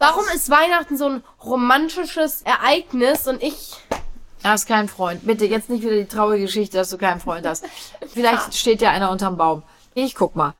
Warum ist Weihnachten so ein romantisches Ereignis und ich... Du hast keinen Freund. Bitte, jetzt nicht wieder die traurige Geschichte, dass du keinen Freund hast. Vielleicht steht ja einer unterm Baum. Ich guck mal.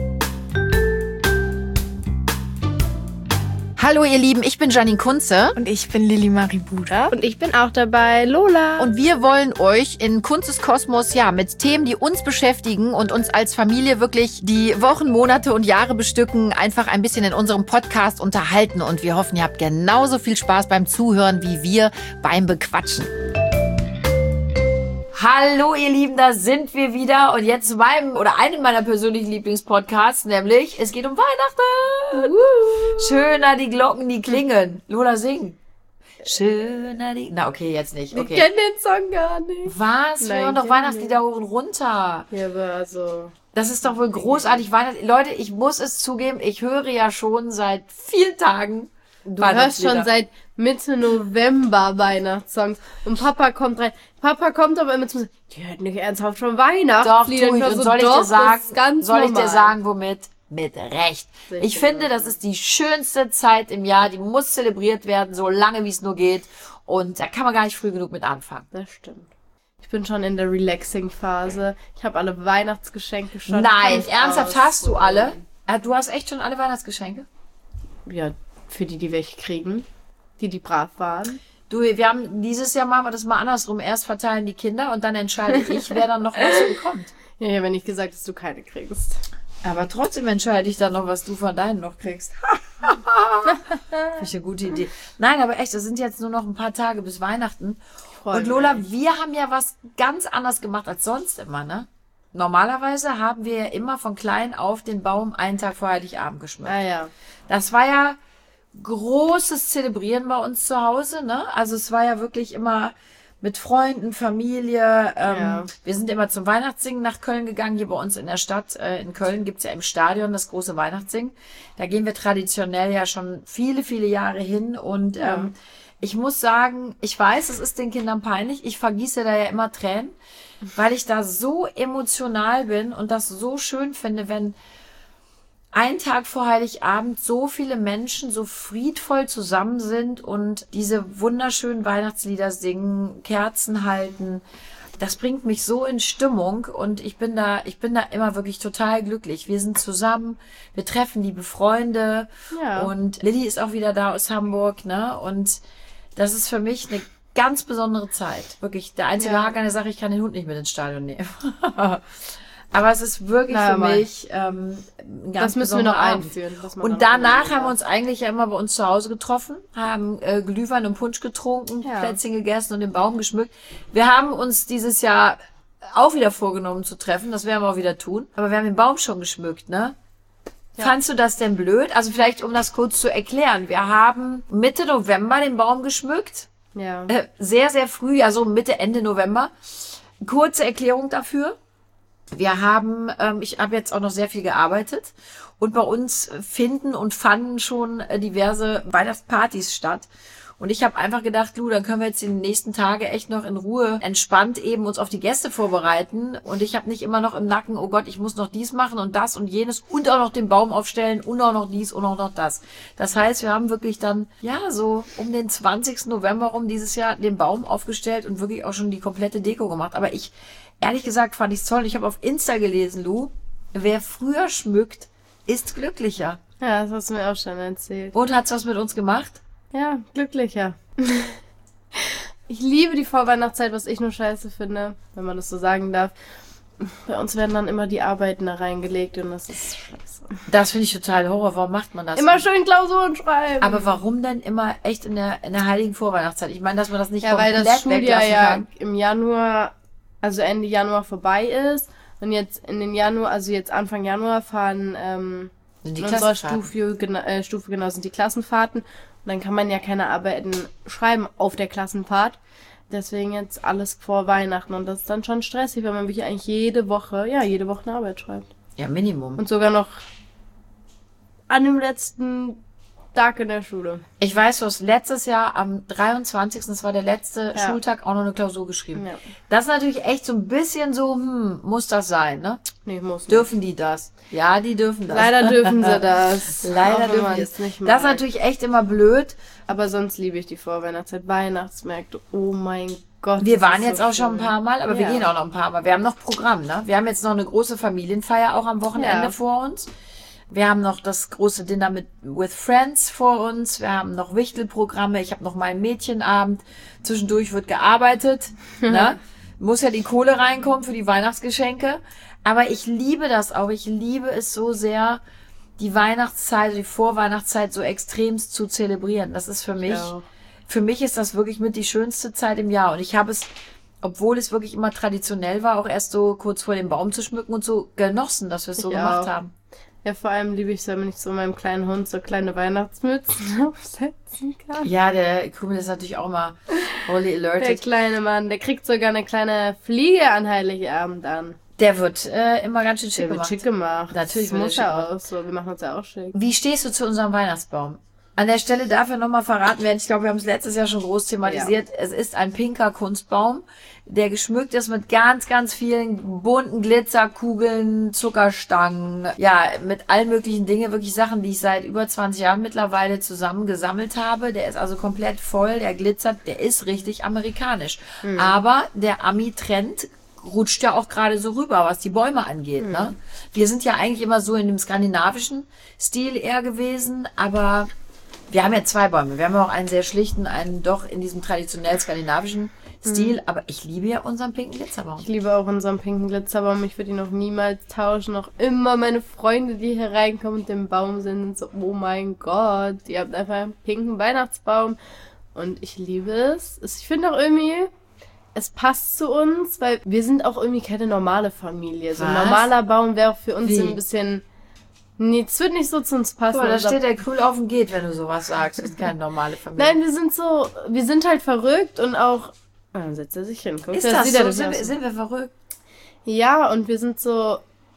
Hallo ihr Lieben, ich bin Janine Kunze. Und ich bin Lili Marie Buda. Und ich bin auch dabei, Lola. Und wir wollen euch in Kunzes Kosmos, mit Themen, die uns beschäftigen und uns als Familie wirklich die Wochen, Monate und Jahre bestücken, einfach ein bisschen in unserem Podcast unterhalten. Und wir hoffen, ihr habt genauso viel Spaß beim Zuhören wie wir beim Bequatschen. Hallo ihr Lieben, da sind wir wieder und jetzt zu einem meiner persönlichen Lieblingspodcasts, nämlich es geht um Weihnachten. Schöner die Glocken, die klingen. Lola, sing. Schöner die... Na okay, jetzt nicht. Okay. Ich kenne den Song gar nicht. Was? Wir hören doch Weihnachtslieder hoch und runter. Ja, aber also... Das ist doch wohl großartig. Leute, ich muss es zugeben, ich höre ja schon seit vielen Tagen Du hörst schon seit Mitte November Weihnachtssongs. Und Papa kommt rein. Papa kommt aber immer zu mir, die hört nicht ernsthaft schon Weihnachtslieder. Doch, und soll ich dir sagen, womit? Mit Recht. Sicher. Ich finde, das ist die schönste Zeit im Jahr. Die muss zelebriert werden, so lange wie es nur geht. Und da kann man gar nicht früh genug mit anfangen. Das stimmt. Ich bin schon in der Relaxing-Phase. Ich habe alle Weihnachtsgeschenke schon. Nein, ernsthaft hast du alle? Du hast echt schon alle Weihnachtsgeschenke? Ja, für die welche kriegen. Die brav waren. Du, wir haben dieses Jahr machen wir das mal andersrum. Erst verteilen die Kinder und dann entscheide ich, wer dann noch was bekommt. Ja, ich habe nicht gesagt, dass du keine kriegst. Aber trotzdem entscheide ich dann noch, was du von deinen noch kriegst. Finde ich eine gute Idee. Nein, aber echt, es sind jetzt nur noch ein paar Tage bis Weihnachten. Und Lola, wir haben ja was ganz anderes gemacht als sonst immer, ne? Normalerweise haben wir ja immer von klein auf den Baum einen Tag vor Heiligabend geschmückt. Ah ja. Das war ja großes Zelebrieren bei uns zu Hause, ne? Also es war ja wirklich immer mit Freunden, Familie. Wir sind immer zum Weihnachtssingen nach Köln gegangen. Hier bei uns in der Stadt, in Köln gibt's ja im Stadion das große Weihnachtssingen. Da gehen wir traditionell ja schon viele, viele Jahre hin. Und ich muss sagen, ich weiß, es ist den Kindern peinlich. Ich vergieße da ja immer Tränen, weil ich da so emotional bin und das so schön finde, wenn ein Tag vor Heiligabend so viele Menschen so friedvoll zusammen sind und diese wunderschönen Weihnachtslieder singen, Kerzen halten. Das bringt mich so in Stimmung und ich bin da immer wirklich total glücklich. Wir sind zusammen, wir treffen liebe Freunde und Lilly ist auch wieder da aus Hamburg, ne? Und das ist für mich eine ganz besondere Zeit. Wirklich, der einzige Haken an der Sache, ich kann den Hund nicht mit ins Stadion nehmen. Aber es ist wirklich für mich ein ganz Das müssen wir noch Abend. einführen. Und danach haben wir uns eigentlich ja immer bei uns zu Hause getroffen, haben Glühwein und Punsch getrunken, Plätzchen gegessen und den Baum geschmückt. Wir haben uns dieses Jahr auch wieder vorgenommen zu treffen, das werden wir auch wieder tun. Aber wir haben den Baum schon geschmückt, ne? Ja. Fandst du das denn blöd? Also vielleicht, um das kurz zu erklären. Wir haben Mitte November den Baum geschmückt. Ja. Sehr, sehr früh, also Mitte, Ende November. Kurze Erklärung dafür. Wir haben, ich habe jetzt auch noch sehr viel gearbeitet und bei uns finden und fanden schon diverse Weihnachtspartys statt. Und ich habe einfach gedacht, Lu, dann können wir jetzt die nächsten Tage echt noch in Ruhe entspannt eben uns auf die Gäste vorbereiten. Und ich habe nicht immer noch im Nacken, oh Gott, ich muss noch dies machen und das und jenes und auch noch den Baum aufstellen und auch noch dies und auch noch das. Das heißt, wir haben wirklich dann, so um den 20. November rum dieses Jahr den Baum aufgestellt und wirklich auch schon die komplette Deko gemacht. Aber ehrlich gesagt fand ich's toll. Ich habe auf Insta gelesen, Lu, wer früher schmückt, ist glücklicher. Ja, das hast du mir auch schon erzählt. Und hat's was mit uns gemacht? Ja, glücklicher. Ich liebe die Vorweihnachtszeit, was ich nur scheiße finde, wenn man das so sagen darf. Bei uns werden dann immer die Arbeiten da reingelegt und das ist scheiße. Das finde ich total Horror. Warum macht man das? Immer schön Klausuren schreiben. Aber warum denn immer echt in der heiligen Vorweihnachtszeit? Ich meine, dass man das nicht komplett komplett weglassen kann. Ja, weil das Schuljahr kann. Im Januar, also Ende Januar vorbei ist und jetzt in den Januar, also jetzt Anfang Januar fahren die unserer Stufe genau sind die Klassenfahrten. Und dann kann man ja keine Arbeiten schreiben auf der Klassenfahrt. Deswegen jetzt alles vor Weihnachten. Und das ist dann schon stressig, weil man wirklich eigentlich jede Woche eine Arbeit schreibt. Ja, Minimum. Und sogar noch an dem letzten Tag in der Schule. Ich weiß, du hast letztes Jahr am 23., das war der letzte Schultag, auch noch eine Klausur geschrieben. Ja. Das ist natürlich echt so ein bisschen so, muss das sein, ne? Nee, muss nicht. Dürfen die das? Ja, die dürfen das. Leider dürfen sie das. Leider dürfen die es nicht machen. Das ist natürlich echt immer blöd. Aber sonst liebe ich die Vorweihnachtszeit, Weihnachtsmärkte, oh mein Gott. Wir waren jetzt so auch schon ein paar Mal, aber wir gehen auch noch ein paar Mal. Wir haben noch Programm, ne? Wir haben jetzt noch eine große Familienfeier auch am Wochenende vor uns. Wir haben noch das große Dinner with Friends vor uns. Wir haben noch Wichtelprogramme. Ich habe noch meinen Mädchenabend. Zwischendurch wird gearbeitet. Ne? Muss ja die Kohle reinkommen für die Weihnachtsgeschenke. Aber ich liebe das auch. Ich liebe es so sehr, die Weihnachtszeit, die Vorweihnachtszeit so extremst zu zelebrieren. Das ist für mich ist das wirklich mit die schönste Zeit im Jahr. Und ich habe es, obwohl es wirklich immer traditionell war, auch erst so kurz vor dem Baum zu schmücken und so genossen, dass wir es so gemacht haben. Ja, vor allem liebe ich es, wenn ich so meinem kleinen Hund so kleine Weihnachtsmützen aufsetzen kann. Ja, der Krümel ist natürlich auch mal holy alerted. Der kleine Mann, der kriegt sogar eine kleine Fliege an Heiligabend an. Der wird immer ganz schön schick gemacht. Natürlich muss er auch so. Wir machen uns ja auch schick. Wie stehst du zu unserem Weihnachtsbaum? An der Stelle darf ja nochmal verraten werden, ich glaube, wir haben es letztes Jahr schon groß thematisiert. Ja. Es ist ein pinker Kunstbaum, der geschmückt ist mit ganz, ganz vielen bunten Glitzerkugeln, Zuckerstangen, ja, mit allen möglichen Dingen, wirklich Sachen, die ich seit über 20 Jahren mittlerweile zusammen gesammelt habe. Der ist also komplett voll, der glitzert, der ist richtig amerikanisch. Mhm. Aber der Ami-Trend rutscht ja auch gerade so rüber, was die Bäume angeht. Ne? Wir sind ja eigentlich immer so in dem skandinavischen Stil eher gewesen, aber wir haben ja zwei Bäume. Wir haben ja auch einen sehr schlichten, einen doch in diesem traditionell skandinavischen Stil. Aber ich liebe ja unseren pinken Glitzerbaum. Ich liebe auch unseren pinken Glitzerbaum. Ich würde ihn noch niemals tauschen. Auch immer meine Freunde, die hier reinkommen und den Baum sind, sind so, oh mein Gott, ihr habt einfach einen pinken Weihnachtsbaum. Und ich liebe es. Ich finde auch irgendwie, es passt zu uns, weil wir sind auch irgendwie keine normale Familie. So ein normaler Baum wäre auch für uns ein bisschen... Nee, es wird nicht so zu uns passen. Guck mal, da steht der Krül auf dem Geht, wenn du sowas sagst. Das ist keine normale Familie. Nein, wir sind halt verrückt und auch... Dann setzt er sich hin. Guck, ist das so? Sind wir verrückt? Ja, und wir sind so...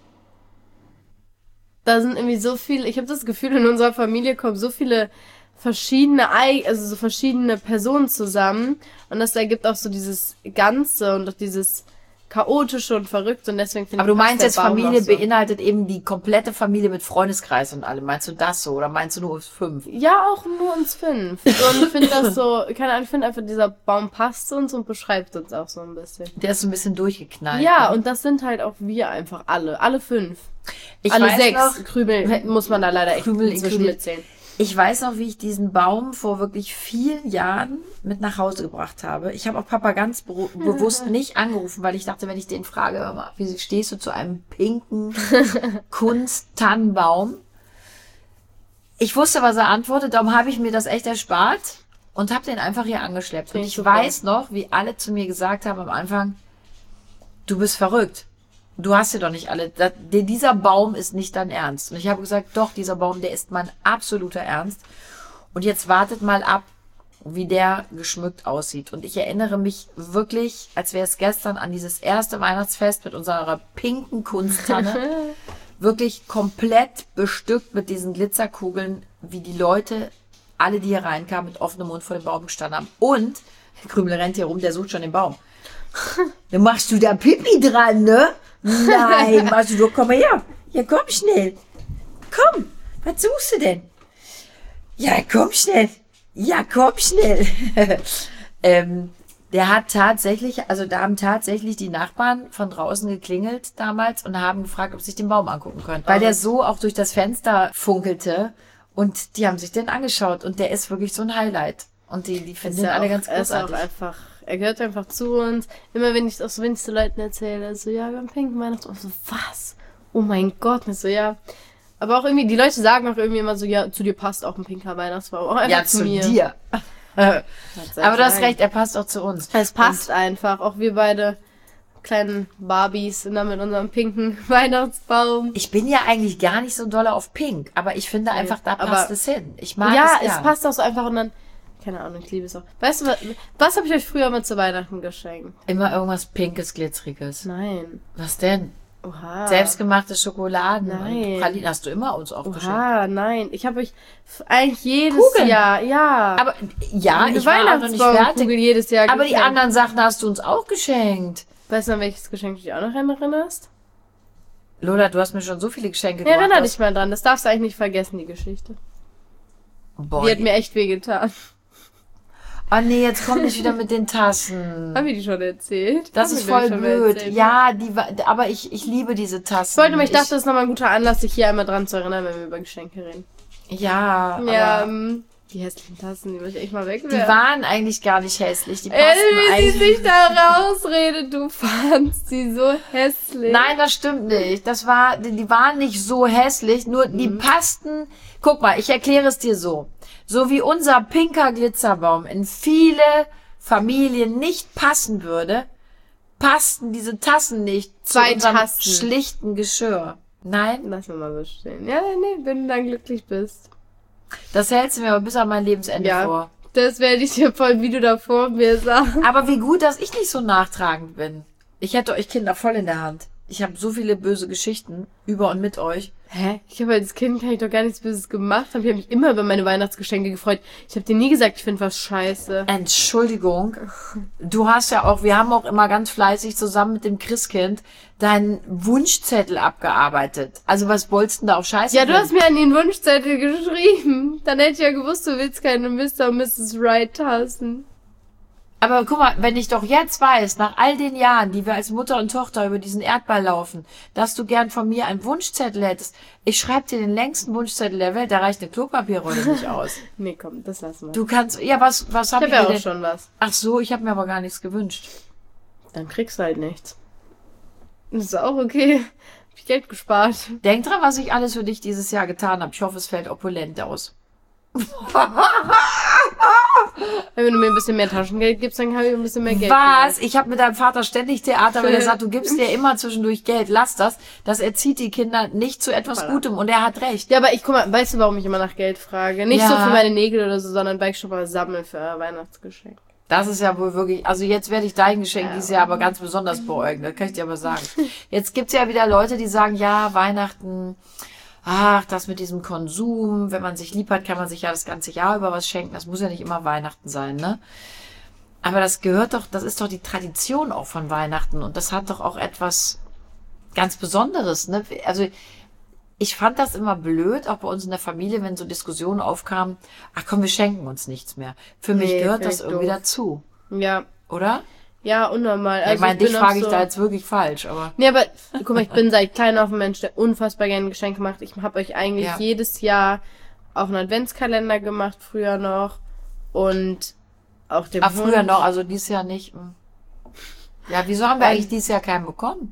Da sind irgendwie so viele... Ich habe das Gefühl, in unserer Familie kommen so viele verschiedene Personen zusammen. Und das ergibt auch so dieses Ganze und auch dieses... chaotische und verrückt und deswegen finde ich. Aber du meinst jetzt, Familie beinhaltet eben die komplette Familie mit Freundeskreis und allem. Meinst du das so oder meinst du nur uns 5? Ja, auch nur uns 5. Und ich finde das so, keine Ahnung, ich finde einfach, dieser Baum passt zu uns und beschreibt uns auch so ein bisschen. Der ist so ein bisschen durchgeknallt. Ja, und das sind halt auch wir einfach alle 5. Alle 6. Krümel muss man da leider echt inzwischen mitzählen. Ich weiß noch, wie ich diesen Baum vor wirklich vielen Jahren mit nach Hause gebracht habe. Ich habe auch Papa ganz bewusst nicht angerufen, weil ich dachte, wenn ich den frage, hör mal, wie stehst du zu einem pinken Kunsttannenbaum? Ich wusste, was er antwortet, darum habe ich mir das echt erspart und habe den einfach hier angeschleppt. Und ich weiß noch, wie alle zu mir gesagt haben am Anfang, du bist verrückt. Du hast ja doch nicht alle. Dieser Baum ist nicht dein Ernst. Und ich habe gesagt, doch, dieser Baum, der ist mein absoluter Ernst. Und jetzt wartet mal ab, wie der geschmückt aussieht. Und ich erinnere mich wirklich, als wäre es gestern, an dieses erste Weihnachtsfest mit unserer pinken Kunsttanne. Wirklich komplett bestückt mit diesen Glitzerkugeln, wie die Leute, alle, die hier reinkamen, mit offenem Mund vor dem Baum gestanden haben. Und der Krümel rennt hier rum, der sucht schon den Baum. Dann machst du da Pipi dran, ne? Nein, machst du doch, komm mal her. Ja, komm schnell. Komm, was suchst du denn? Ja, komm schnell. Ja, komm schnell. Der hat tatsächlich, also da haben tatsächlich die Nachbarn von draußen geklingelt damals und haben gefragt, ob sie sich den Baum angucken können. Weil der so auch durch das Fenster funkelte und die haben sich den angeschaut und der ist wirklich so ein Highlight. Und die finden den alle ganz großartig. Er gehört einfach zu uns. Immer wenn ich das so Leuten erzähle, so, ja, wir haben pinken Weihnachtsbaum. So, was? Oh mein Gott. Und so, ja. Aber auch irgendwie, die Leute sagen auch irgendwie immer so, ja, zu dir passt auch ein pinker Weihnachtsbaum. Auch einfach zu mir. Ja, zu dir. Aber du hast recht, er passt auch zu uns. Es passt einfach. Auch wir beide kleinen Barbies sind da mit unserem pinken Weihnachtsbaum. Ich bin ja eigentlich gar nicht so doll auf Pink, aber ich finde einfach, da passt es hin. Ich mag es gern. Ja, es passt auch so einfach und dann, keine Ahnung, ich liebe es auch. Weißt du, was habe ich euch früher mal zu Weihnachten geschenkt? Immer irgendwas Pinkes, Glitzeriges. Nein. Was denn? Oha. Selbstgemachte Schokoladen. Nein. Und Pralinen hast du immer uns auch geschenkt. Oha, nein. Ich habe euch eigentlich jedes Kugeln. Jahr, ja. Aber ja, eine ich war auch noch nicht fertig. Weihnachtsbaumkugel jedes Jahr Aber die geschenkt. anderen Sachen hast du uns auch geschenkt. Weißt du, an welches Geschenk du dich auch noch erinnerst? Lola, du hast mir schon so viele Geschenke Ja, gemacht. erinnere dich mal dran. Das darfst du eigentlich nicht vergessen, die Geschichte. Boah. Die hat mir echt wehgetan. Oh nee, jetzt komm nicht wieder mit den Tassen. Hab ich die schon erzählt? Das Haben ist wir voll schon blöd. erzählt. Ja, aber ich liebe diese Tassen. Ich dachte, das ist nochmal ein guter Anlass, sich hier einmal dran zu erinnern, wenn wir über Geschenke reden. Ja, Ja, aber die hässlichen Tassen, die möchte ich mal die wegwerfen. waren eigentlich gar nicht hässlich. Die passten Wie sie eigentlich. sich da rausredet, du fandst sie so hässlich. Nein, das stimmt nicht. Die waren nicht so hässlich, nur die passten. Guck mal, ich erkläre es dir so. So wie unser pinker Glitzerbaum in viele Familien nicht passen würde, passten diese Tassen nicht zu Zwei unserem Tassen. schlichten Geschirr. Nein, Lass mir mal so stehen. Ja, nee, wenn du dann glücklich bist. das hältst du mir aber bis an mein Lebensende Ja, vor. das werde ich dir voll, wie du da vor mir sagst. Aber wie gut, dass ich nicht so nachtragend bin. Ich hätte euch Kinder voll in der Hand. Ich habe so viele böse Geschichten über und mit euch. Hä? Ich habe als Kind kann ich doch gar nichts Böses gemacht. Ich habe mich immer über meine Weihnachtsgeschenke gefreut. Ich habe dir nie gesagt, ich finde was scheiße. Entschuldigung, du hast ja auch, wir haben auch immer ganz fleißig zusammen mit dem Christkind deinen Wunschzettel abgearbeitet. Also was wolltest du denn da auch scheiße? Ja, du finden? hast mir an den Wunschzettel geschrieben. Dann hätte ich ja gewusst, du willst keine Mr. und Mrs. Right Tassen. Aber guck mal, wenn ich doch jetzt weiß, nach all den Jahren, die wir als Mutter und Tochter über diesen Erdball laufen, dass du gern von mir einen Wunschzettel hättest, ich schreibe dir den längsten Wunschzettel der Welt, da reicht eine Klopapierrolle nicht aus. Nee, komm, das lassen wir. Du kannst, ja, was Ich hab habe ich ja mir auch denn? schon was. Ach so, ich habe mir aber gar nichts gewünscht. Dann kriegst du halt nichts. Das ist auch okay. Hab ich Geld gespart. Denk dran, was ich alles für dich dieses Jahr getan habe. Ich hoffe, es fällt opulent aus. Wenn du mir ein bisschen mehr Taschengeld gibst, dann habe ich ein bisschen mehr Geld. Was? Ich habe mit deinem Vater ständig Theater, weil er sagt, du gibst dir immer zwischendurch Geld. Lass das. Das erzieht die Kinder nicht zu etwas Gutem. Und er hat recht. Ja, aber guck mal, weißt du, warum ich immer nach Geld frage? Nicht Ja. so für meine Nägel oder so, sondern weil ich schon mal sammle für Weihnachtsgeschenk. Das ist ja wohl wirklich, also jetzt werde ich dein Geschenk dieses Jahr aber ganz besonders beäugen. Das kann ich dir aber sagen. Jetzt gibt's ja wieder Leute, die sagen, ja, Weihnachten, ach, das mit diesem Konsum, wenn man sich lieb hat, kann man sich ja das ganze Jahr über was schenken. Das muss ja nicht immer Weihnachten sein, ne? Aber das gehört doch, das ist doch die Tradition auch von Weihnachten und das hat doch auch etwas ganz Besonderes, ne? Also ich fand das immer blöd, auch bei uns in der Familie, wenn so Diskussionen aufkamen, ach komm, wir schenken uns nichts mehr. Für mich Nee, gehört find das ich irgendwie doof. dazu, Ja. oder? Ja, unnormal. Ich meine, bin dich auch frage ich so- da jetzt wirklich falsch, aber Nee, aber guck mal, ich bin seit klein auf ein Mensch, der unfassbar gerne Geschenke macht. Ich habe euch eigentlich Ja. jedes Jahr auch einen Adventskalender gemacht, früher noch. Und auch den früher Hund. noch, also dieses Jahr nicht. Ja, wieso haben wir eigentlich dieses Jahr keinen bekommen?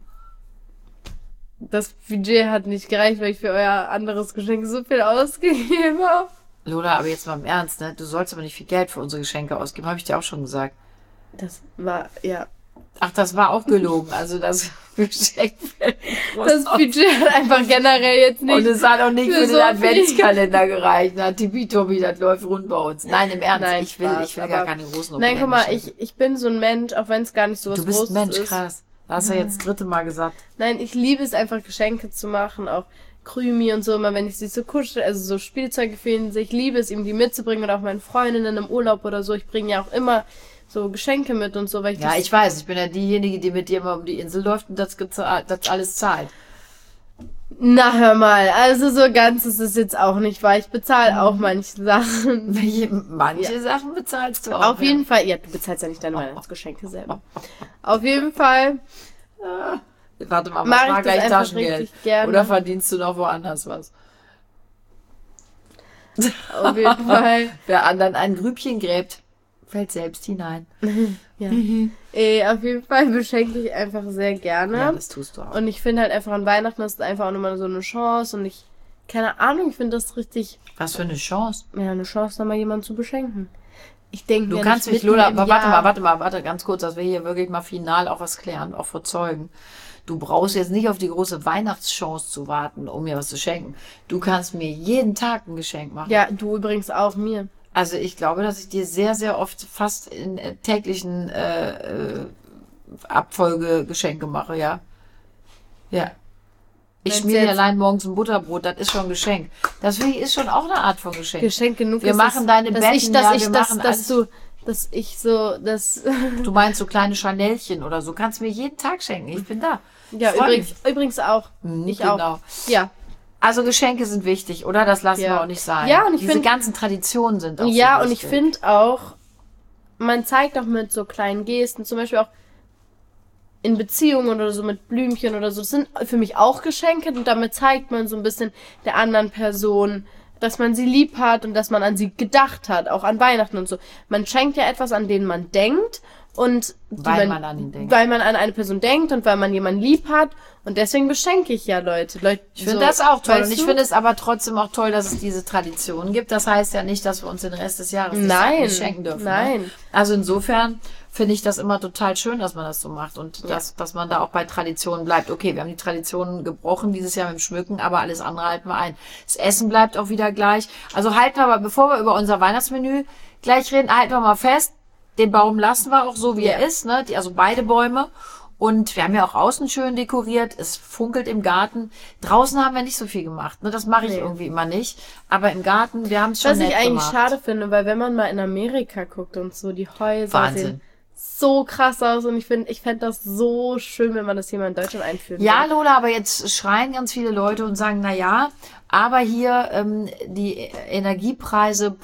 Das Budget hat nicht gereicht, weil ich für euer anderes Geschenk so viel ausgegeben habe. Lola, aber jetzt mal im Ernst, ne? Du sollst aber nicht viel Geld für unsere Geschenke ausgeben, habe ich dir auch schon gesagt. Das war, ja. Ach, das war auch gelogen, also das Geschenk fällt groß Das aus. Budget hat einfach generell jetzt Und nicht. es hat auch nicht für für den so viel. Adventskalender gereicht. Na, Tippitoppi, das läuft rund bei uns. Nein, im Ernst, Nein, ich will Spaß, gar aber- keine großen Nein, guck mal, Geschenke. ich bin so ein Mensch, auch wenn es gar nicht so was Du bist Großes ein Mensch, ist. krass. Da hast du jetzt das dritte Mal gesagt. Nein, ich liebe es einfach, Geschenke zu machen, auch Krümi und so, immer wenn ich sie so kuschel, also so Spielzeuge für ihn, ich liebe es, ihm die mitzubringen oder auch meinen Freundinnen im Urlaub oder so. Ich bringe ja auch immer so Geschenke mit und so, weil ich Ja, das, ich weiß, ich bin ja diejenige, die mit dir immer um die Insel läuft und das alles zahlt. Na, hör mal, also so ganz ist es jetzt auch nicht, weil ich bezahle auch manche Sachen. Manche Sachen bezahlst du auch. Auf jeden Fall, ja, du bezahlst ja nicht deine Weihnachtsgeschenke selber. Auf jeden Fall Warte mal, was Mach ich war das gleich einfach Taschengeld? richtig gerne. Oder verdienst du noch woanders was? Auf jeden Fall. Wer anderen ein Grübchen gräbt, fällt selbst hinein. Ja. Auf jeden Fall beschenke ich einfach sehr gerne. Ja, das tust du auch. Und ich finde halt einfach an Weihnachten ist einfach auch nochmal so eine Chance und ich, keine Ahnung, ich finde das richtig, Was für eine Chance. ja, eine Chance, nochmal jemanden zu beschenken. Ich denke Du mir kannst nicht mich, mitten Lola, im aber Jahr- warte ganz kurz, dass wir hier wirklich mal final auch was klären, auch vor Zeugen. Du brauchst jetzt nicht auf die große Weihnachtschance zu warten, um mir was zu schenken. Du kannst mir jeden Tag ein Geschenk machen. Ja, du übrigens auch mir. Also ich glaube, dass ich dir sehr, sehr oft fast in täglichen Abfolge Geschenke mache, ja. Ja. Ich schmier dir allein morgens ein Butterbrot, das ist schon ein Geschenk. Das finde ich ist schon auch eine Art von Geschenk. Geschenk genug. Wir machen deine Betten, Du meinst so kleine Chanelchen oder so, kannst mir jeden Tag schenken. Ich bin da. Ja, übrigens auch. Ich genau. auch. Ja. Also Geschenke sind wichtig, oder? Das lassen wir auch nicht sein. Ja, und diese ganzen Traditionen sind auch so und wichtig. ich finde auch, man zeigt auch mit so kleinen Gesten, zum Beispiel auch in Beziehungen oder so mit Blümchen oder so, das sind für mich auch Geschenke und damit zeigt man so ein bisschen der anderen Person, dass man sie lieb hat und dass man an sie gedacht hat, auch an Weihnachten und so. Man schenkt ja etwas, an den man denkt und weil man an ihn denkt. Weil man an eine Person denkt und weil man jemanden lieb hat und deswegen beschenke ich ja Leute. Ich finde das auch toll und ich finde es aber trotzdem auch toll, dass es diese Tradition gibt. Das heißt ja nicht, dass wir uns den Rest des Jahres nicht schenken dürfen. Nein. Ne? Also insofern finde ich das immer total schön, dass man das so macht und dass man da auch bei Traditionen bleibt. Okay, wir haben die Traditionen gebrochen dieses Jahr mit dem Schmücken, aber alles andere halten wir ein. Das Essen bleibt auch wieder gleich. Also halten wir aber, bevor wir über unser Weihnachtsmenü gleich reden, halten wir mal fest, den Baum lassen wir auch so, wie er ist, ne? Also beide Bäume. Und wir haben ja auch außen schön dekoriert. Es funkelt im Garten. Draußen haben wir nicht so viel gemacht. Ne? Das mache ich irgendwie immer nicht. Aber im Garten, wir haben es schon nett gemacht. Was ich eigentlich schade finde, weil wenn man mal in Amerika guckt und so, die Häuser sehen so krass aus und ich fände das so schön, wenn man das hier mal in Deutschland einführt. Ja, Lola, aber jetzt schreien ganz viele Leute und sagen, na ja, aber hier die Energiepreise,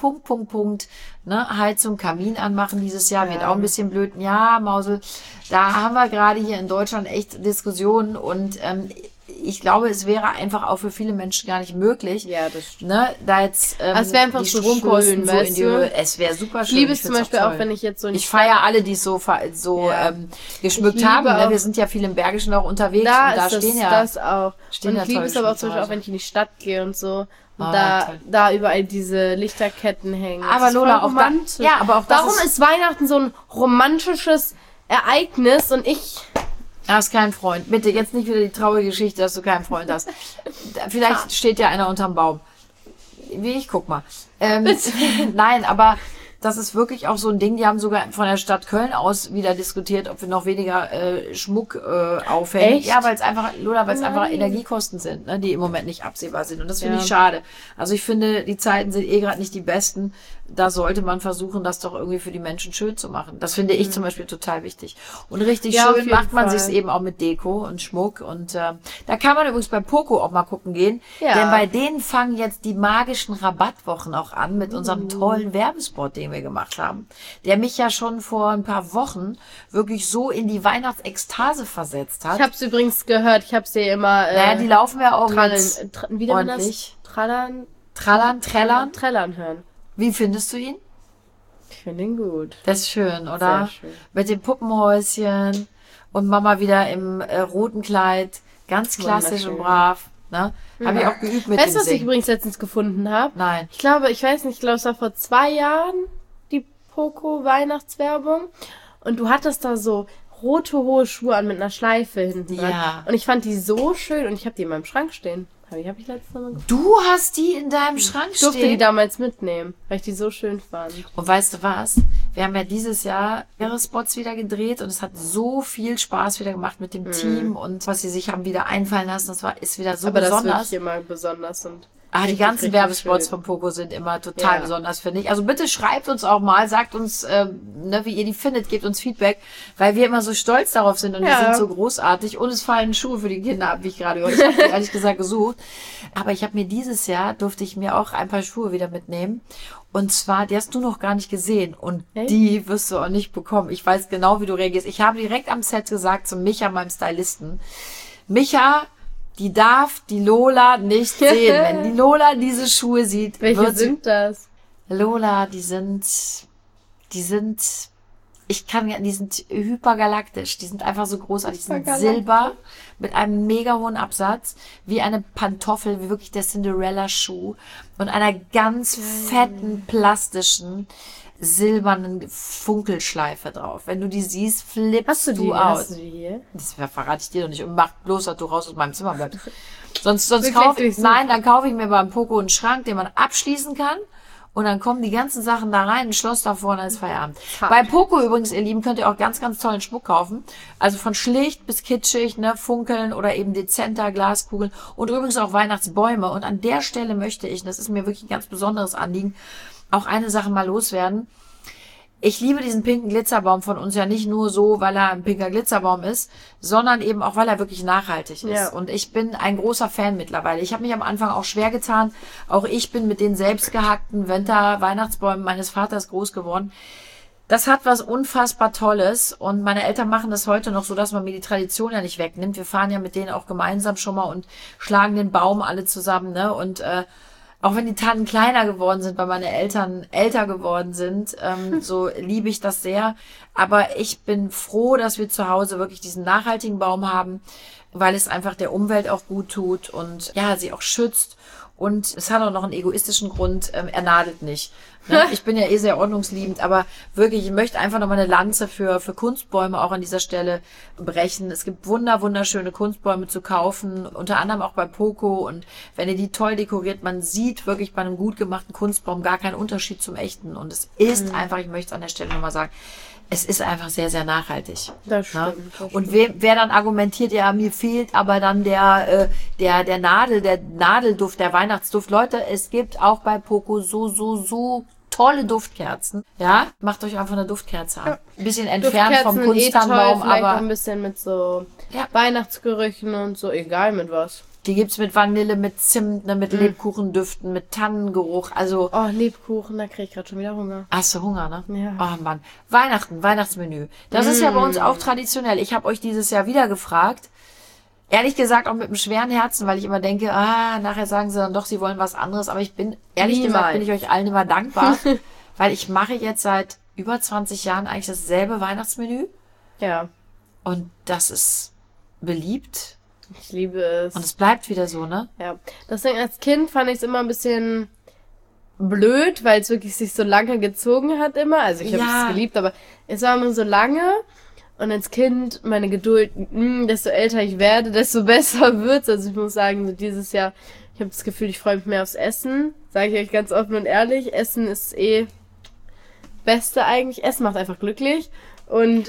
ne, Heizung, Kamin anmachen dieses Jahr wird auch ein bisschen blöd. Ja, Mausel, da haben wir gerade hier in Deutschland echt Diskussionen und ich glaube, es wäre einfach auch für viele Menschen gar nicht möglich. Ja, das stimmt. Ne, da jetzt es wäre einfach die Stromkosten so schön, in die Höhe. Es wäre super schön. Ich liebe es zum Beispiel auch, wenn ich jetzt so ich feiere alle, die es so geschmückt haben. Ne? Wir sind ja viel im Bergischen auch unterwegs da und da ist stehen das auch. Stehen und ich liebe es aber auch zum Beispiel auch, wenn ich in die Stadt gehe und so. Und da überall diese Lichterketten hängen. Aber Lola, auch romantisch. aber auch das warum ist Weihnachten so ein romantisches Ereignis und ich... Du hast keinen Freund. Bitte, jetzt nicht wieder die traurige Geschichte, dass du keinen Freund hast. Vielleicht steht ja einer unterm Baum. Wie ich, guck mal. Nein, aber das ist wirklich auch so ein Ding. Die haben sogar von der Stadt Köln aus wieder diskutiert, ob wir noch weniger Schmuck aufhängen. Echt? Ja, weil es einfach, Lola, weil es einfach Energiekosten sind, ne, die im Moment nicht absehbar sind. Und das finde ich schade. Also ich finde, die Zeiten sind gerade nicht die besten. Da sollte man versuchen, das doch irgendwie für die Menschen schön zu machen. Das finde ich zum Beispiel total wichtig. Und richtig schön macht man sich eben auch mit Deko und Schmuck. Und da kann man übrigens bei Poco auch mal gucken gehen. Ja. Denn bei denen fangen jetzt die magischen Rabattwochen auch an mit unserem tollen Werbespot, den wir gemacht haben. Der mich ja schon vor ein paar Wochen wirklich so in die Weihnachtsekstase versetzt hat. Ich habe es übrigens gehört. Ich habe sie immer... naja, die laufen ja auch ordentlich. Trällern hören. Wie findest du ihn? Ich finde ihn gut. Das ist schön, oder? Sehr schön. Mit dem Puppenhäuschen und Mama wieder im roten Kleid. Ganz klassisch und brav. Ne? Habe ich auch geübt mit dem Weißt du, was ich übrigens letztens gefunden habe? Nein. Ich glaube, es war vor 2 Jahren die Poco-Weihnachtswerbung. Und du hattest da so rote hohe Schuhe an mit einer Schleife hinten dran. Ja. Und ich fand die so schön und ich habe die in meinem Schrank stehen. Hab ich letztes Mal gefunden. Du hast die in deinem Schrank stehen? Ich durfte die damals mitnehmen, weil ich die so schön fand. Und weißt du was? Wir haben ja dieses Jahr mehrere Spots wieder gedreht und es hat so viel Spaß wieder gemacht mit dem Team und was sie sich haben wieder einfallen lassen. Ist wieder so besonders. Aber das ist wirklich immer besonders und die ganzen Werbespots von Poco sind immer total besonders, finde ich. Also bitte schreibt uns auch mal, sagt uns, wie ihr die findet, gebt uns Feedback, weil wir immer so stolz darauf sind und die sind so großartig. Und es fallen Schuhe für die Kinder ab, wie ich gerade höre. Ich habe die ehrlich gesagt gesucht. Aber ich habe mir dieses Jahr, durfte ich mir auch ein paar Schuhe wieder mitnehmen. Und zwar, die hast du noch gar nicht gesehen. Und die wirst du auch nicht bekommen. Ich weiß genau, wie du reagierst. Ich habe direkt am Set gesagt zu Micha, meinem Stylisten, Micha, die darf die Lola nicht sehen. Wenn die Lola diese Schuhe sieht, welche sind das? Lola, die sind hypergalaktisch. Die sind einfach so großartig. Die sind silber mit einem mega hohen Absatz, wie eine Pantoffel, wie wirklich der Cinderella-Schuh und einer ganz fetten, plastischen, silbernen Funkelschleife drauf. Wenn du die siehst, flippst du aus. Hast du die hier? Das verrate ich dir doch nicht. Und mach bloß, dass du raus aus meinem Zimmer bleibst. Sonst kaufe ich mir beim Poco einen Schrank, den man abschließen kann. und dann kommen die ganzen Sachen da rein, ein Schloss davor und dann ist Feierabend. Hart. Bei Poco übrigens, ihr Lieben, könnt ihr auch ganz, ganz tollen Schmuck kaufen. Also von schlicht bis kitschig, ne, funkeln oder eben dezenter Glaskugeln und übrigens auch Weihnachtsbäume. Und an der Stelle möchte ich, das ist mir wirklich ein ganz besonderes Anliegen, auch eine Sache mal loswerden. Ich liebe diesen pinken Glitzerbaum von uns ja nicht nur so, weil er ein pinker Glitzerbaum ist, sondern eben auch, weil er wirklich nachhaltig ist. Ja. Und ich bin ein großer Fan mittlerweile. Ich habe mich am Anfang auch schwer getan. Auch ich bin mit den selbstgehackten Winter-Weihnachtsbäumen meines Vaters groß geworden. Das hat was unfassbar Tolles und meine Eltern machen das heute noch so, dass man mir die Tradition ja nicht wegnimmt. Wir fahren ja mit denen auch gemeinsam schon mal und schlagen den Baum alle zusammen, ne? Und auch wenn die Tannen kleiner geworden sind, weil meine Eltern älter geworden sind, so liebe ich das sehr. Aber ich bin froh, dass wir zu Hause wirklich diesen nachhaltigen Baum haben, weil es einfach der Umwelt auch gut tut und ja, sie auch schützt. Und es hat auch noch einen egoistischen Grund, er nadelt nicht. Ne? Ich bin ja eh sehr ordnungsliebend, aber wirklich, ich möchte einfach nochmal eine Lanze für Kunstbäume auch an dieser Stelle brechen. Es gibt wunderschöne Kunstbäume zu kaufen, unter anderem auch bei Poco. Und wenn ihr die toll dekoriert, man sieht wirklich bei einem gut gemachten Kunstbaum gar keinen Unterschied zum echten. Und es ist einfach, ich möchte es an der Stelle nochmal sagen, es ist einfach sehr, sehr nachhaltig. Das stimmt. Ne? Das stimmt. Und wer dann argumentiert, ja, mir fehlt aber dann der Nadelduft, der Weihnachtsduft. Leute, es gibt auch bei Poco so tolle Duftkerzen. Ja, macht euch einfach eine Duftkerze an. Ein bisschen entfernt vom Duftkerzen Kunsttannenbaum, vielleicht aber auch ein bisschen mit so Ja. Weihnachtsgerüchen und so, egal mit was. die gibt's mit Vanille, mit Zimt, ne, mit Lebkuchendüften, mit Tannengeruch. Also, Oh, Lebkuchen, da krieg ich gerade schon wieder Hunger. hast du Hunger, ne? Ja. Oh Mann. Weihnachtsmenü. Das ist ja bei uns auch traditionell. Ich habe euch dieses Jahr wieder gefragt. Ehrlich gesagt auch mit einem schweren Herzen, weil ich immer denke, nachher sagen sie dann doch, sie wollen was anderes. Aber ich bin, ehrlich gesagt, bin ich euch allen immer dankbar, weil ich mache jetzt seit über 20 Jahren eigentlich dasselbe Weihnachtsmenü. Ja, Und das ist beliebt. ich liebe es. Und es bleibt wieder so, ne? Ja, deswegen als Kind fand ich es immer ein bisschen blöd, weil es wirklich sich so lange gezogen hat immer. Also ich habe Ja. es geliebt, aber es war immer so lange. Und als Kind, meine Geduld, desto älter ich werde, desto besser wird's. Also ich muss sagen, so dieses Jahr, ich habe das Gefühl, ich freue mich mehr aufs Essen. Sage ich euch ganz offen und ehrlich. Essen ist Beste eigentlich. Essen macht einfach glücklich. Und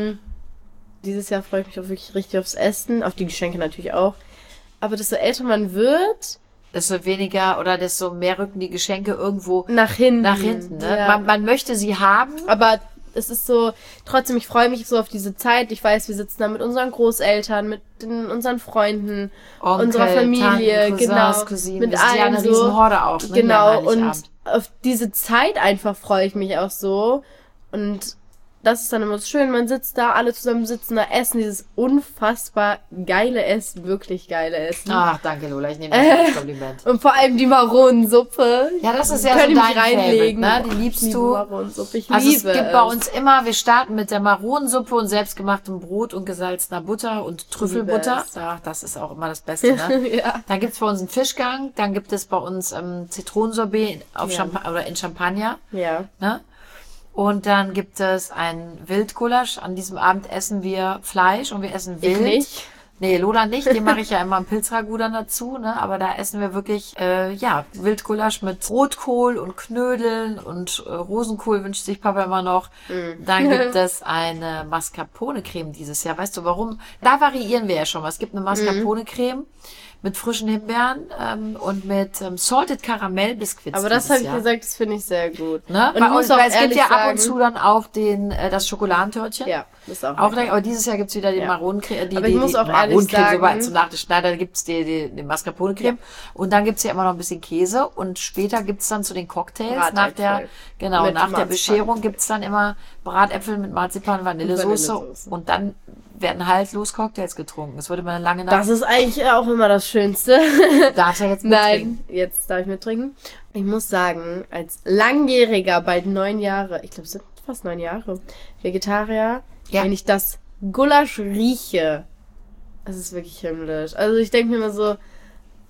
dieses Jahr freue ich mich auch wirklich richtig aufs Essen. Auf die Geschenke natürlich auch. Aber desto älter man wird, Desto weniger oder desto mehr rücken die Geschenke irgendwo nach hinten. ne? Ja. Man möchte sie haben. Aber es ist so, trotzdem, ich freue mich so auf diese Zeit. Ich weiß, wir sitzen da mit unseren Großeltern, mit unseren Freunden, Onkel, unserer Familie, Tanten, Cousins, genau. Cousinen. Mit Wir sind ja allen eine so. Riesenhorde auch. Ne? Genau, Hier an und Heiligabend. auf diese Zeit einfach freue ich mich auch so. Und das ist dann immer so schön, man sitzt da, alle zusammen sitzen da, essen dieses unfassbar geile Essen, wirklich geile Essen. Ach, danke Lola, ich nehme das als Kompliment. Und vor allem die Maronensuppe. Ja, das ist ja Könnt so ihr mich dein reinlegen. Favorite, ne? Die liebst Ich liebe du. Maronensuppe, ich Also es liebe gibt bei uns immer, wir starten mit der Maronensuppe und selbstgemachtem Brot und gesalzener Butter und Trüffelbutter. Liebe es. Ach, das ist auch immer das Beste, ne? Ja. Dann gibt's bei uns einen Fischgang, dann gibt es bei uns Zitronensorbet auf Ja. oder in Champagner, Ja. ne? Und dann gibt es ein Wildgulasch. An diesem Abend essen wir Fleisch und wir essen Wild. Ich nicht. Nee, Lola nicht. Den mache ich ja immer im Pilzragout dann dazu, ne? Aber da essen wir wirklich, Wildgulasch mit Rotkohl und Knödeln und Rosenkohl wünscht sich Papa immer noch. Dann gibt es eine Mascarpone-Creme dieses Jahr. Weißt du warum? Da variieren wir ja schon mal. Es gibt eine Mascarpone-Creme mit frischen Himbeeren und mit Salted Caramel Biscuits. Aber das dieses habe ich Jahr. gesagt, das finde ich sehr gut. Ne? Und Bei ich muss uns, auch weil es gibt ehrlich ja ab sagen, und zu dann auch das Schokoladentörtchen. Ja, das ist auch. Auch lecker. aber dieses Jahr gibt's wieder den Ja. Maronencreme. Aber ich muss auch ehrlich sagen- Zum Nachtisch. Nein, dann gibt's die Mascarpone-Creme. Und dann gibt's ja immer noch ein bisschen Käse. Und später gibt's dann zu den Cocktails, nach der Bratäpfel. Mit nach der Marzipan. Bescherung gibt's dann immer Bratäpfel mit Marzipan, Vanillesoße. Vanillesoße. Und dann werden haltlos Cocktails getrunken. Es wurde immer eine lange Nacht. Das ist eigentlich auch immer das Schönste. Darfst du jetzt mittrinken? Nein, jetzt darf ich mittrinken. Ich muss sagen, als langjähriger, bald 9 Jahre, ich glaube, es sind fast 9 Jahre, Vegetarier, Ja. wenn ich das Gulasch rieche, es ist wirklich himmlisch. Also ich denke mir immer so,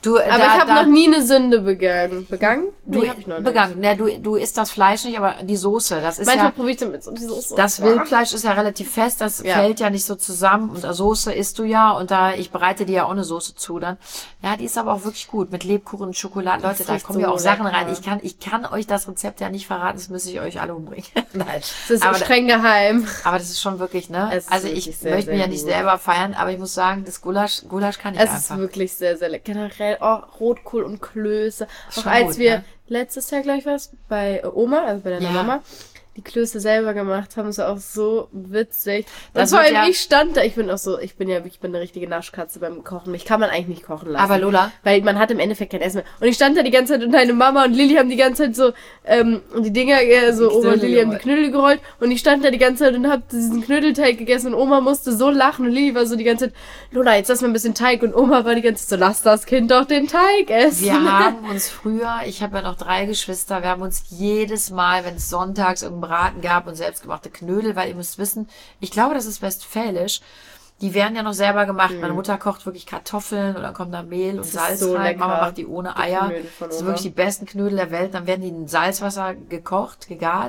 Aber ich habe noch nie eine Sünde begangen. Begangen? Nee, hab ich noch nicht. Begangen. Ja, du isst das Fleisch nicht, aber die Soße, das ist Manchmal ja... probiere ich damit so die Soße. Das Wildfleisch ist ja relativ fest, das fällt ja nicht so zusammen und Soße isst du ja und ich bereite dir ja auch eine Soße zu dann. Ja, die ist aber auch wirklich gut mit Lebkuchen und Schokolade. Leute, da kommen ja auch Sachen rein. Ich kann euch das Rezept ja nicht verraten, das müsste ich euch alle umbringen. Nein. Das ist streng geheim. Aber das ist schon wirklich, ne? Also ich möchte mich ja nicht selber feiern, aber ich muss sagen, das Gulasch kann ich einfach. Es ist wirklich sehr, sehr lecker. Generell auch Rotkohl und Klöße. Auch als gut, wir letztes Jahr gleich was bei Oma, also bei deiner Mama, die Klöße selber gemacht haben, ist auch so witzig. Und vor allem, ich stand da, ich bin eine richtige Naschkatze beim Kochen. Mich kann man eigentlich nicht kochen lassen. Aber Lola? Weil man hat im Endeffekt kein Essen mehr. Und ich stand da die ganze Zeit und deine Mama und Lilly haben die ganze Zeit so, die Dinger, Oma und Lilly haben die Knödel gerollt und ich stand da die ganze Zeit und hab diesen Knödelteig gegessen und Oma musste so lachen und Lilly war so die ganze Zeit, Lola, jetzt lass mal ein bisschen Teig und Oma war die ganze Zeit so, lass das Kind doch den Teig essen. Wir haben uns früher, ich habe ja noch 3 Geschwister, wir haben uns jedes Mal, wenn es sonntags irgendein Braten gab und selbstgemachte Knödel, weil ihr müsst wissen, ich glaube, das ist westfälisch. Die werden ja noch selber gemacht. Meine Mutter kocht wirklich Kartoffeln und dann kommt da Mehl und Salz so rein. lecker. Mama macht die ohne Eier. Das sind wirklich die besten Knödel der Welt. Dann werden die in Salzwasser gekocht, gegart.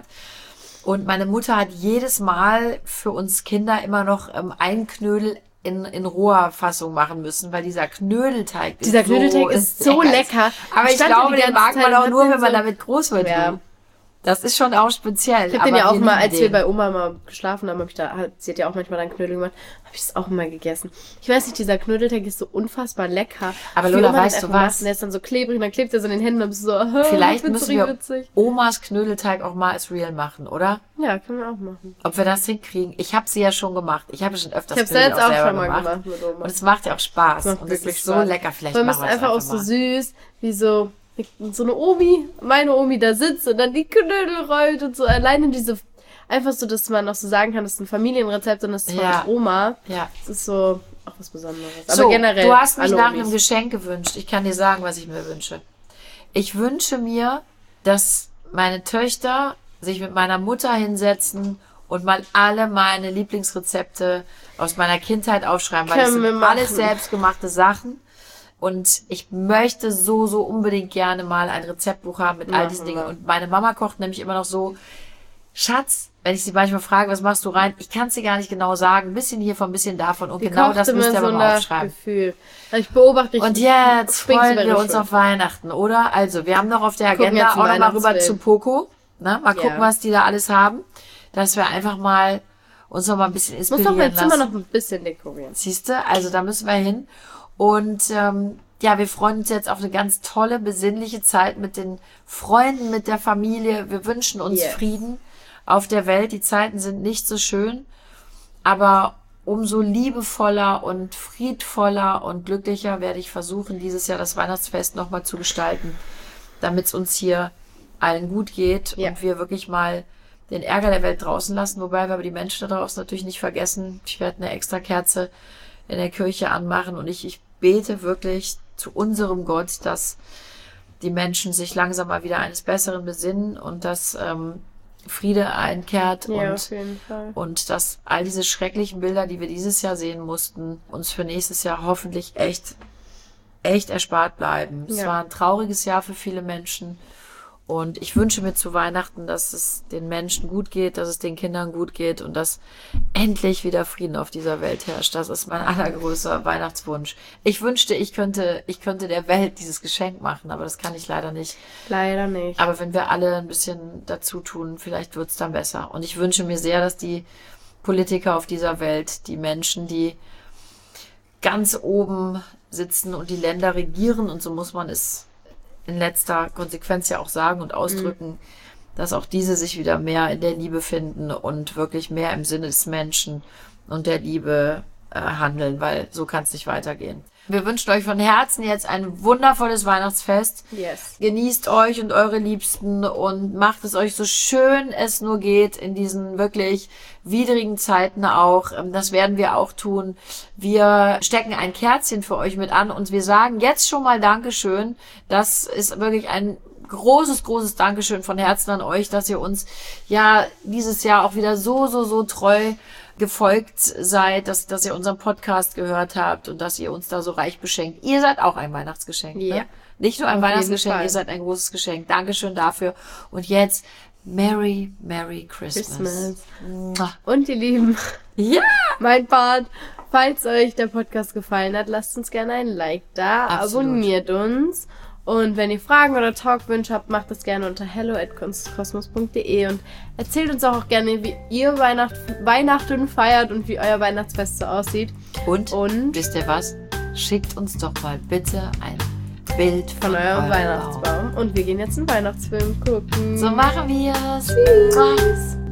Und meine Mutter hat jedes Mal für uns Kinder immer noch ein Knödel in roher Fassung machen müssen, weil dieser Knödelteig ist so lecker. Aber ich glaube, den mag man auch nur, wenn man damit groß wird. Ja. Das ist schon auch speziell. Ich habe den ja auch mal, als wir bei Oma mal geschlafen haben, sie hat ja auch manchmal dann Knödel gemacht, habe ich das auch mal gegessen. Ich weiß nicht, dieser Knödelteig ist so unfassbar lecker. Aber Lola, weißt du was? Der ist dann so klebrig und dann klebt er so in den Händen und bist so, vielleicht müssen wir Omas Knödelteig auch mal als real machen, oder? Ja, können wir auch machen. Ob wir das hinkriegen? Ich habe sie ja schon gemacht. Ich habe schon öfters Knödel auch selber gemacht mit Oma. Und es macht ja auch Spaß. Und es ist so lecker. Vielleicht machen wir es einfach auch so süß, wie so eine Omi, meine Omi da sitzt und dann die Knödel rollt und so alleine einfach so, dass man noch so sagen kann, das ist ein Familienrezept und das ist von Oma. Ja. Das ist so auch was Besonderes. Aber so, generell. Du hast mich nach einem Geschenk gewünscht. Ich kann dir sagen, was ich mir wünsche. Ich wünsche mir, dass meine Töchter sich mit meiner Mutter hinsetzen und mal alle meine Lieblingsrezepte aus meiner Kindheit aufschreiben, weil das sind alles selbstgemachte Sachen. Und ich möchte so unbedingt gerne mal ein Rezeptbuch haben mit all diesen Dingen. Und meine Mama kocht nämlich immer noch so, Schatz, wenn ich sie manchmal frage, was machst du rein? Ich kann es dir gar nicht genau sagen. Ein bisschen hiervon, ein bisschen davon. Und genau das müsst ihr aber mal aufschreiben. Gefühl. Also ich beobachte und jetzt freuen wir uns auf Weihnachten, oder? Also, wir haben noch auf der Agenda auch noch mal rüber zu Poco. Na, mal gucken, was die da alles haben. Dass wir einfach mal uns noch mal ein bisschen inspirieren lassen. Muss doch mein Zimmer noch ein bisschen dekorieren. Siehste, also da müssen wir hin. Und wir freuen uns jetzt auf eine ganz tolle, besinnliche Zeit mit den Freunden, mit der Familie. Wir wünschen uns Frieden auf der Welt. Die Zeiten sind nicht so schön, aber umso liebevoller und friedvoller und glücklicher werde ich versuchen, dieses Jahr das Weihnachtsfest nochmal zu gestalten, damit es uns hier allen gut geht und wir wirklich mal den Ärger der Welt draußen lassen, wobei wir aber die Menschen da draußen natürlich nicht vergessen. Ich werde eine extra Kerze in der Kirche anmachen und ich bete wirklich zu unserem Gott, dass die Menschen sich langsam mal wieder eines Besseren besinnen und dass Friede einkehrt und dass all diese schrecklichen Bilder, die wir dieses Jahr sehen mussten, uns für nächstes Jahr hoffentlich echt erspart bleiben. Es war ein trauriges Jahr für viele Menschen. Und ich wünsche mir zu Weihnachten, dass es den Menschen gut geht, dass es den Kindern gut geht und dass endlich wieder Frieden auf dieser Welt herrscht. Das ist mein allergrößter Weihnachtswunsch. Ich wünschte, ich könnte der Welt dieses Geschenk machen, aber das kann ich leider nicht. Leider nicht. Aber wenn wir alle ein bisschen dazu tun, vielleicht wird's dann besser. Und ich wünsche mir sehr, dass die Politiker auf dieser Welt, die Menschen, die ganz oben sitzen und die Länder regieren, und so muss man es in letzter Konsequenz ja auch sagen und ausdrücken, dass auch diese sich wieder mehr in der Liebe finden und wirklich mehr im Sinne des Menschen und der Liebe handeln, weil so kann es nicht weitergehen. Wir wünschen euch von Herzen jetzt ein wundervolles Weihnachtsfest. Yes. Genießt euch und eure Liebsten und macht es euch so schön es nur geht in diesen wirklich widrigen Zeiten auch. Das werden wir auch tun. Wir stecken ein Kerzchen für euch mit an und wir sagen jetzt schon mal Dankeschön. Das ist wirklich ein großes Dankeschön von Herzen an euch, dass ihr uns ja dieses Jahr auch wieder so treu gefolgt seid, dass ihr unseren Podcast gehört habt und dass ihr uns da so reich beschenkt. Ihr seid auch ein Weihnachtsgeschenk. Ja. Ne? Nicht nur ein Auf Weihnachtsgeschenk, jeden Fall. ihr seid ein großes Geschenk. Dankeschön dafür. Und jetzt Merry Christmas. Mua. Und ihr Lieben, Ja, mein Part, falls euch der Podcast gefallen hat, lasst uns gerne ein Like da, Absolut. abonniert uns. Und wenn ihr Fragen oder Talkwünsche habt, macht das gerne unter hello@kunstkosmos.de und erzählt uns auch gerne, wie ihr Weihnachten feiert und wie euer Weihnachtsfest so aussieht. und Und wisst ihr was? Schickt uns doch mal bitte ein Bild von eurem Weihnachtsbaum. Und wir gehen jetzt einen Weihnachtsfilm gucken. So machen wir's. Tschüss.